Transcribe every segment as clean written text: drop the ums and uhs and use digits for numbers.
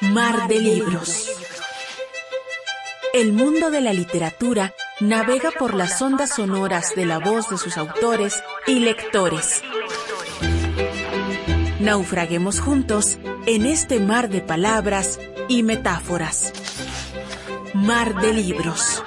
Mar de libros. El mundo de la literatura navega por las ondas sonoras de la voz de sus autores y lectores. Naufraguemos juntos en este mar de palabras y metáforas. Mar de libros.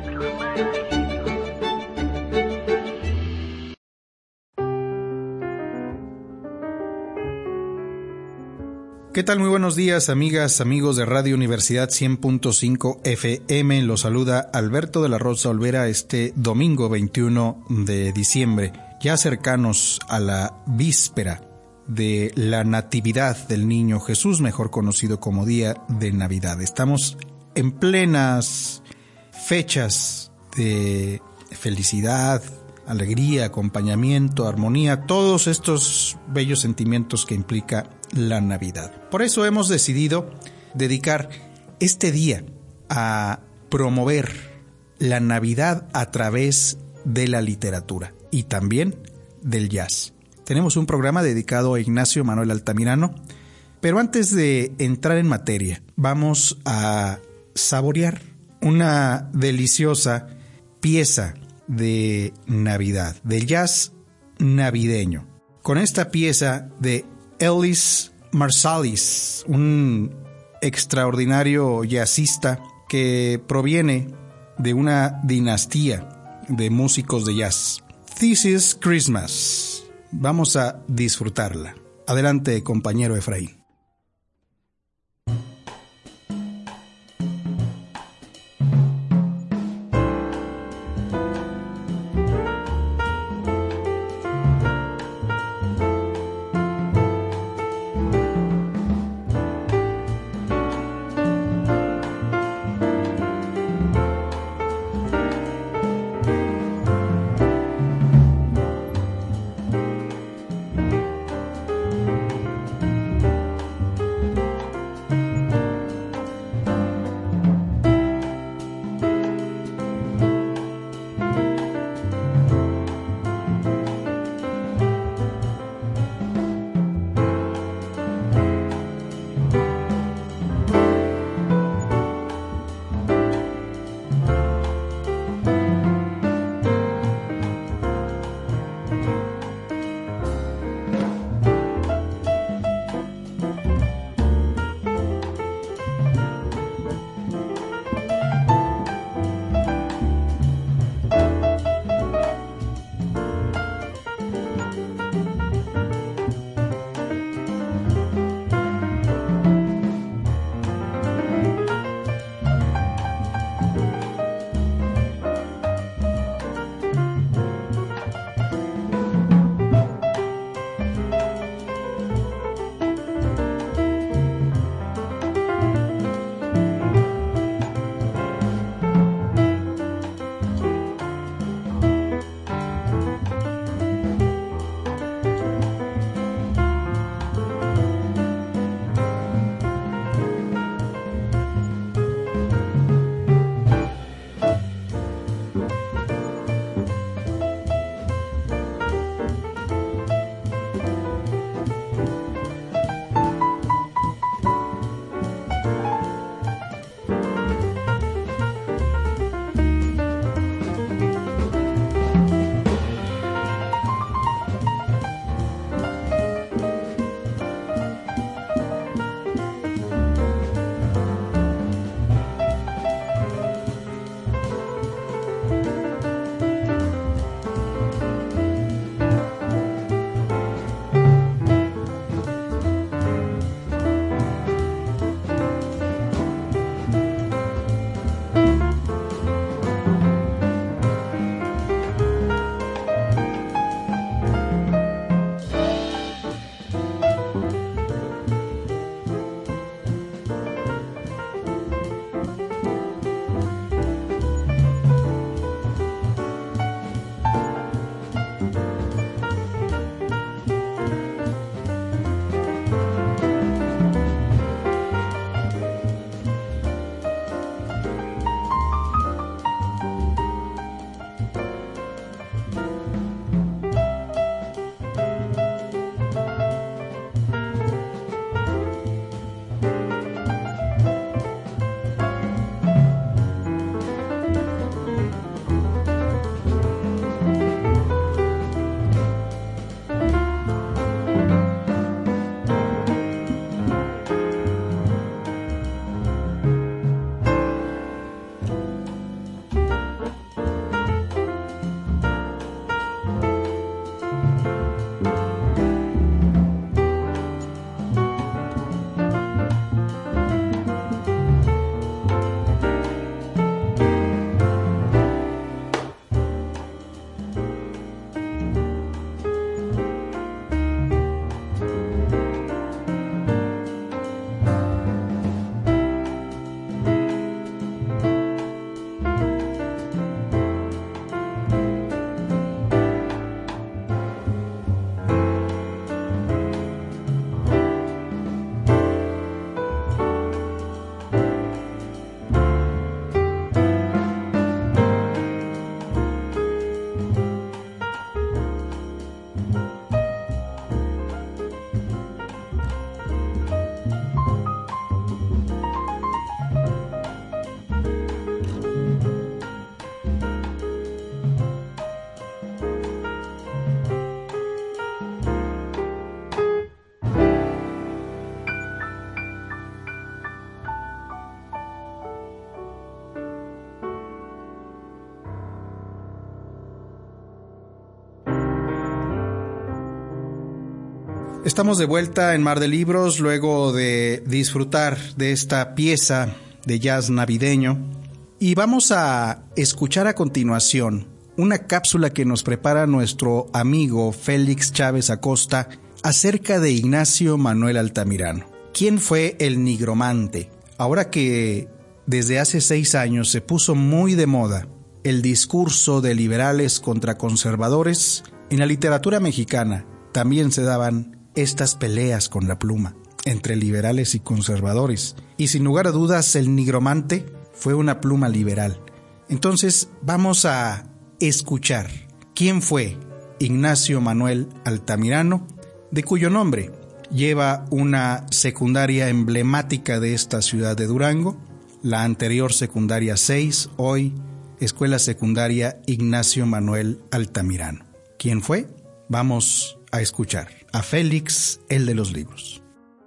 ¿Qué tal? Muy buenos días, amigas, amigos de Radio Universidad 100.5 FM. Los saluda Alberto de la Rosa Olvera este domingo 21 de diciembre, ya cercanos a la víspera de la Natividad del Niño Jesús, mejor conocido como Día de Navidad. Estamos en plenas fechas de felicidad, alegría, acompañamiento, armonía, todos estos bellos sentimientos que implica la Navidad. Por eso hemos decidido dedicar este día a promover la Navidad a través de la literatura y también del jazz. Tenemos un programa dedicado a Ignacio Manuel Altamirano, pero antes de entrar en materia, vamos a saborear una deliciosa pieza de Navidad, del jazz navideño. Con esta pieza de Ellis Marsalis, un extraordinario jazzista que proviene de una dinastía de músicos de jazz. This is Christmas. Vamos a disfrutarla. Adelante, compañero Efraín. Estamos de vuelta en Mar de Libros luego de disfrutar de esta pieza de jazz navideño y vamos a escuchar a continuación una cápsula que nos prepara nuestro amigo Félix Chávez Acosta acerca de Ignacio Manuel Altamirano. ¿Quién fue el nigromante? Ahora que desde hace 6 años se puso muy de moda el discurso de liberales contra conservadores, en la literatura mexicana también se daban estas peleas con la pluma entre liberales y conservadores. Y sin lugar a dudas, el nigromante fue una pluma liberal. Entonces, vamos a escuchar quién fue Ignacio Manuel Altamirano, de cuyo nombre lleva una secundaria emblemática de esta ciudad de Durango, la anterior secundaria 6, hoy Escuela Secundaria Ignacio Manuel Altamirano. ¿Quién fue? Vamos a escuchar a Félix, el de los libros.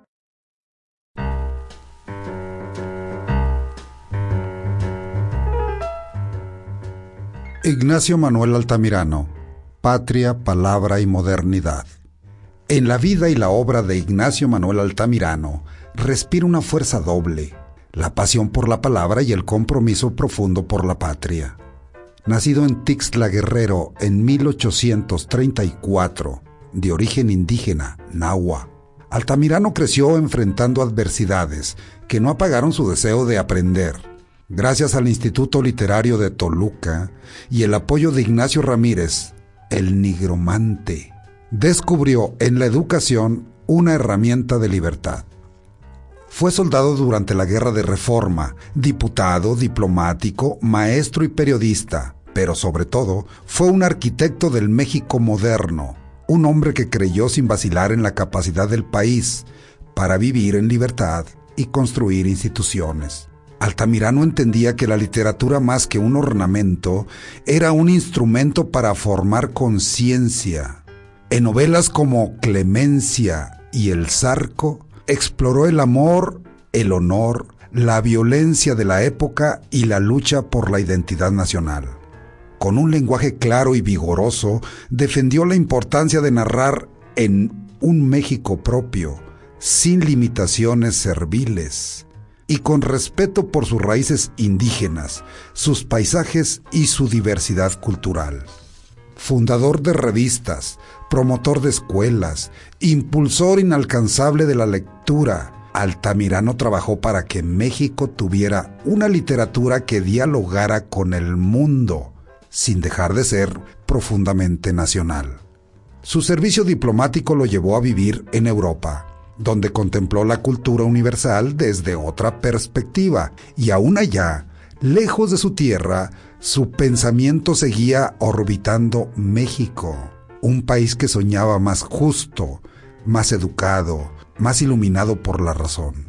Ignacio Manuel Altamirano, Patria, Palabra y Modernidad. En la vida y la obra de Ignacio Manuel Altamirano respira una fuerza doble, la pasión por la palabra y el compromiso profundo por la patria. Nacido en Tixtla Guerrero en 1834, de origen indígena, nahua, Altamirano creció enfrentando adversidades que no apagaron su deseo de aprender. Gracias al Instituto Literario de Toluca y el apoyo de Ignacio Ramírez, el nigromante, descubrió en la educación una herramienta de libertad. Fue soldado durante la Guerra de Reforma, diputado, diplomático, maestro y periodista, pero sobre todo fue un arquitecto del México moderno, un hombre que creyó sin vacilar en la capacidad del país para vivir en libertad y construir instituciones. Altamirano entendía que la literatura, más que un ornamento, era un instrumento para formar conciencia. En novelas como Clemencia y El Zarco, exploró el amor, el honor, la violencia de la época y la lucha por la identidad nacional. Con un lenguaje claro y vigoroso, defendió la importancia de narrar en un México propio, sin limitaciones serviles, y con respeto por sus raíces indígenas, sus paisajes y su diversidad cultural. Fundador de revistas, promotor de escuelas, impulsor inalcanzable de la lectura, Altamirano trabajó para que México tuviera una literatura que dialogara con el mundo, sin dejar de ser profundamente nacional. Su servicio diplomático lo llevó a vivir en Europa, donde contempló la cultura universal desde otra perspectiva, y aún allá, lejos de su tierra, su pensamiento seguía orbitando México, un país que soñaba más justo, más educado, más iluminado por la razón.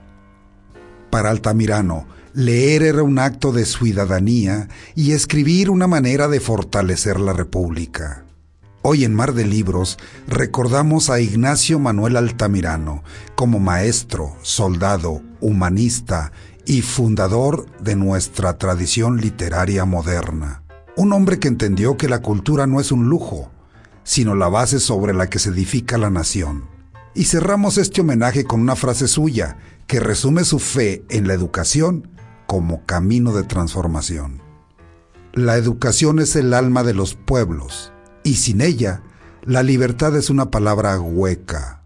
Para Altamirano, leer era un acto de ciudadanía y escribir una manera de fortalecer la República. Hoy en Mar de Libros recordamos a Ignacio Manuel Altamirano como maestro, soldado, humanista y fundador de nuestra tradición literaria moderna. Un hombre que entendió que la cultura no es un lujo, sino la base sobre la que se edifica la nación. Y cerramos este homenaje con una frase suya que resume su fe en la educación como camino de transformación. La educación es el alma de los pueblos, y sin ella, la libertad es una palabra hueca.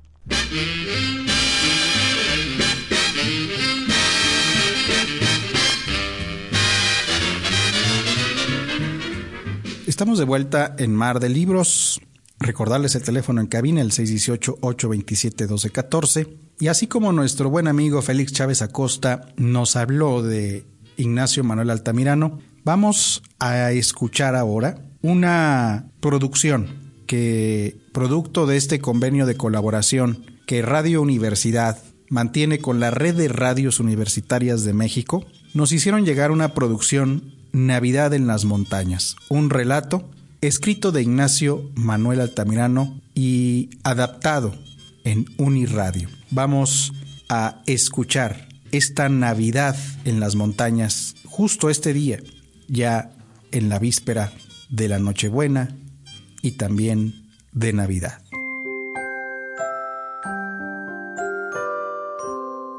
Estamos de vuelta en Mar de Libros. Recordarles el teléfono en cabina, el 618-827-1214. Y así como nuestro buen amigo Félix Chávez Acosta nos habló de Ignacio Manuel Altamirano, vamos a escuchar ahora una producción que, producto de este convenio de colaboración que Radio Universidad mantiene con la Red de Radios Universitarias de México, nos hicieron llegar una producción Navidad en las Montañas, un relato escrito de Ignacio Manuel Altamirano y adaptado en Uniradio. Vamos a escuchar esta Navidad en las Montañas justo este día, ya en la víspera de la Nochebuena y también de Navidad.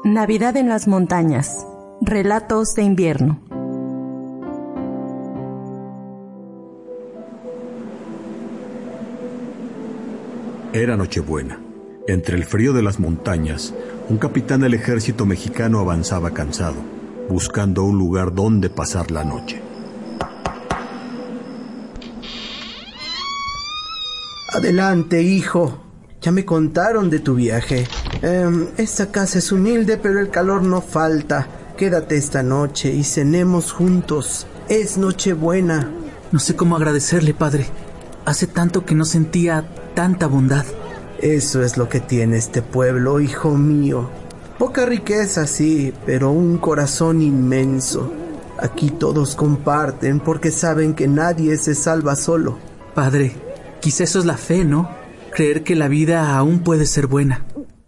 Navidad en las montañas. Relatos de invierno. Era Nochebuena. Entre el frío de las montañas, un capitán del ejército mexicano avanzaba cansado, buscando un lugar donde pasar la noche. Adelante, hijo. Ya me contaron de tu viaje. Esta casa es humilde, pero el calor no falta. Quédate esta noche y cenemos juntos. Es Nochebuena. No sé cómo agradecerle, padre. Hace tanto que no sentía tanta bondad. Eso es lo que tiene este pueblo, hijo mío. Poca riqueza, sí, pero un corazón inmenso. Aquí todos comparten porque saben que nadie se salva solo. Padre, quizá eso es la fe, ¿no? Creer que la vida aún puede ser buena.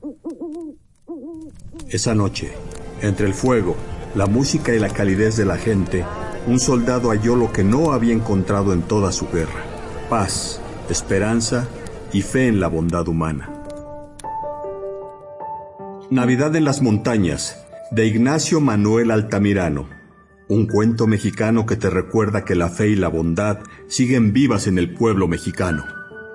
Esa noche, entre el fuego, la música y la calidez de la gente, un soldado halló lo que no había encontrado en toda su guerra: paz, esperanza y fe en la bondad humana. Navidad en las montañas, de Ignacio Manuel Altamirano. Un cuento mexicano que te recuerda que la fe y la bondad siguen vivas en el pueblo mexicano.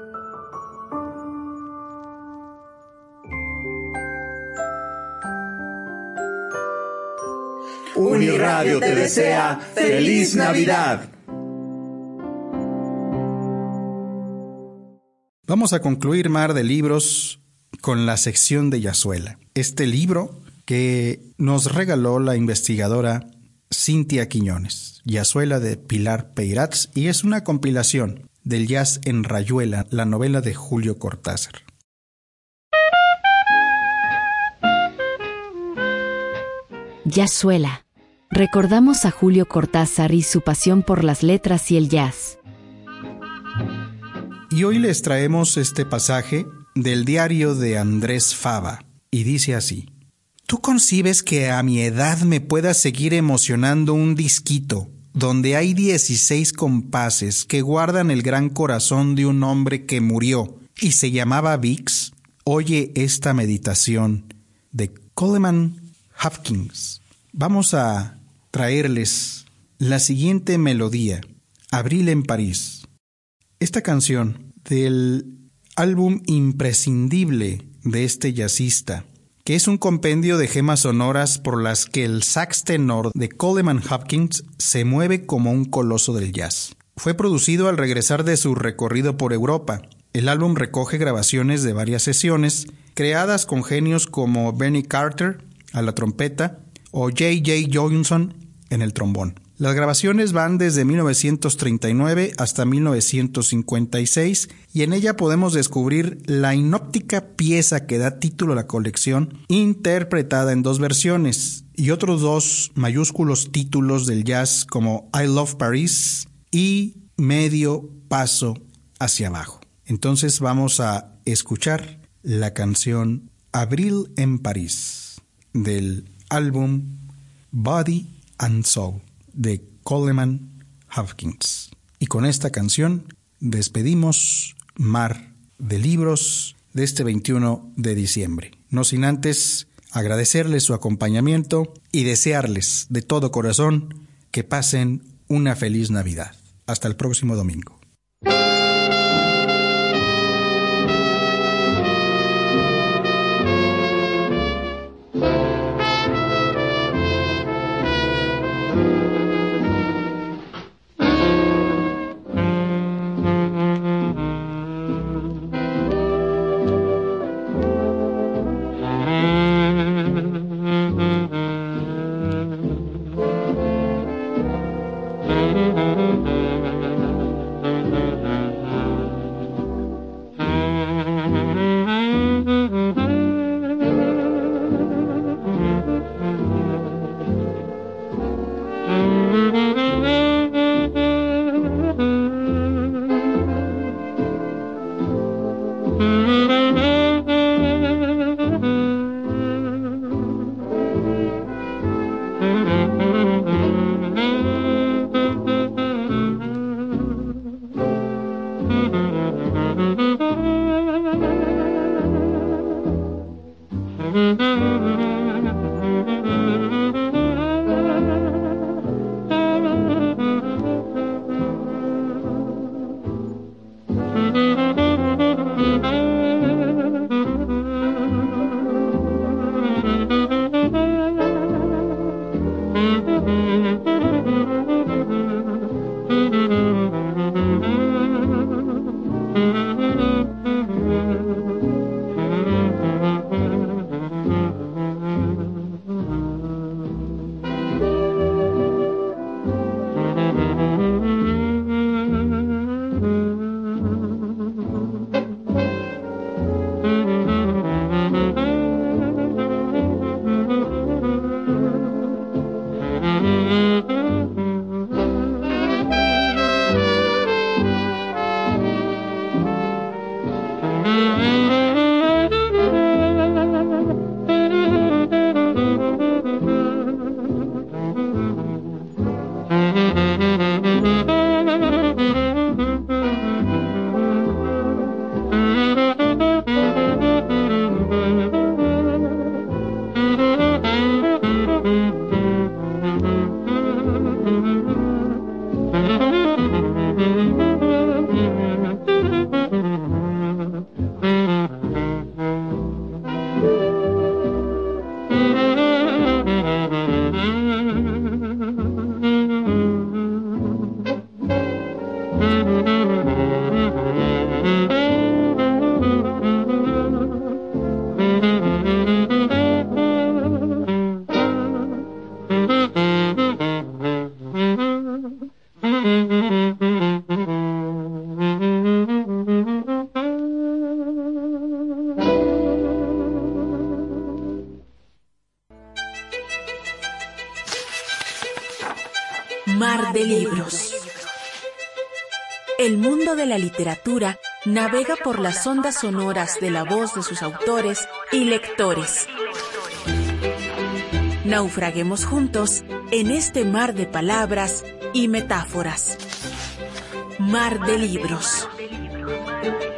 Uniradio te desea ¡Feliz Navidad! Vamos a concluir Mar de Libros con la sección de Yazuela. Este libro que nos regaló la investigadora Cintia Quiñones. Yazuela de Pilar Peirats, y es una compilación del jazz en Rayuela, la novela de Julio Cortázar. Yazuela. Recordamos a Julio Cortázar y su pasión por las letras y el jazz. Y hoy les traemos este pasaje del diario de Andrés Fava, y dice así: ¿Tú concibes que a mi edad me pueda seguir emocionando un disquito donde hay 16 compases que guardan el gran corazón de un hombre que murió y se llamaba Vix? Oye esta meditación de Coleman Hopkins. Vamos a traerles la siguiente melodía, Abril en París. Esta canción del álbum imprescindible de este jazzista, que es un compendio de gemas sonoras por las que el sax tenor de Coleman Hopkins se mueve como un coloso del jazz. Fue producido al regresar de su recorrido por Europa. El álbum recoge grabaciones de varias sesiones, creadas con genios como Benny Carter a la trompeta o J.J. Johnson en el trombón. Las grabaciones van desde 1939 hasta 1956 y en ella podemos descubrir la inóptica pieza que da título a la colección, interpretada en 2 versiones, y otros 2 mayúsculos títulos del jazz como I Love Paris y Medio Paso hacia abajo. Entonces vamos a escuchar la canción Abril en París del álbum Body and Soul de Coleman Hopkins. Y con esta canción despedimos Mar de Libros de este 21 de diciembre. No sin antes agradecerles su acompañamiento y desearles de todo corazón que pasen una feliz Navidad. Hasta el próximo domingo. Mar de libros. El mundo de la literatura navega por las ondas sonoras de la voz de sus autores y lectores. Naufraguemos juntos en este mar de palabras y metáforas. Mar de libros.